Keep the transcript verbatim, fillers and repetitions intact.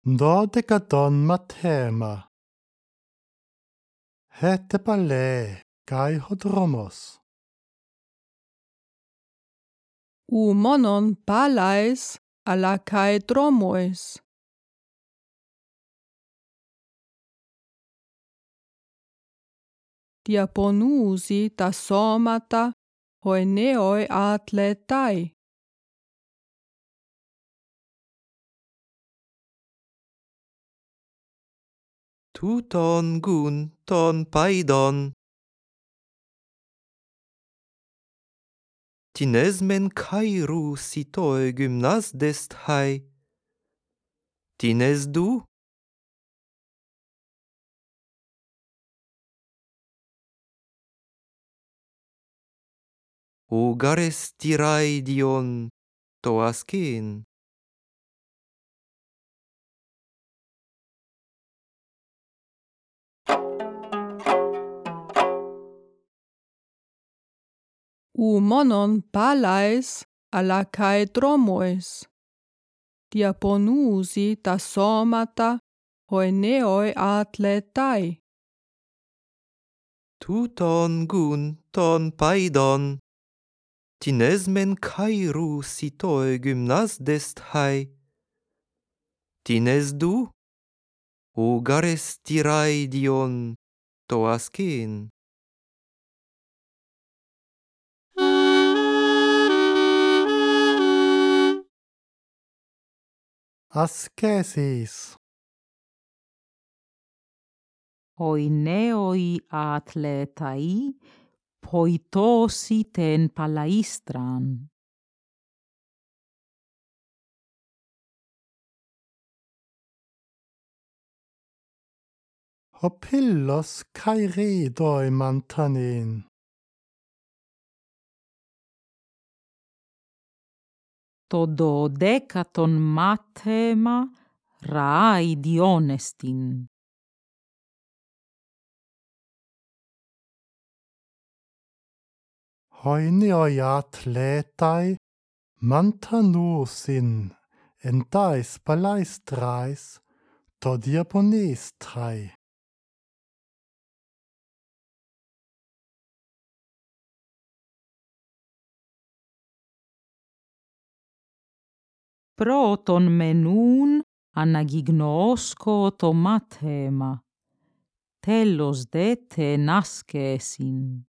Dodekaton mathema. Hete pale kai hodromos. U monon palais ala kai dromois. Diaponusi ta somata hoineoi atletai. Tuton gun ton paidon. Tinesmen kairu sitoe gymnas dest hai. Tines du? Ugares tirai dion to asken. U monon palais ala kai dromois. Diaponusi ta somata hoineoi atletai. Tuton gun ton paidon. Tinesmen kairu sitoe gymnas dest hai. Tines du? Ugares tirai dion to asken. Askesis. Hoineoi atletai poitosi ten palaistran. Hopillos kai ridoi mantanin. Το δωδέκατον μάθημα ραάι διόνεστιν. Hoineoi atletai mantanusin en dais palaistrais to diaponistrai. Πρώτον μενούν αναγιγνώσκω το μάθημα. Τέλος δε τεν άσκεσιν.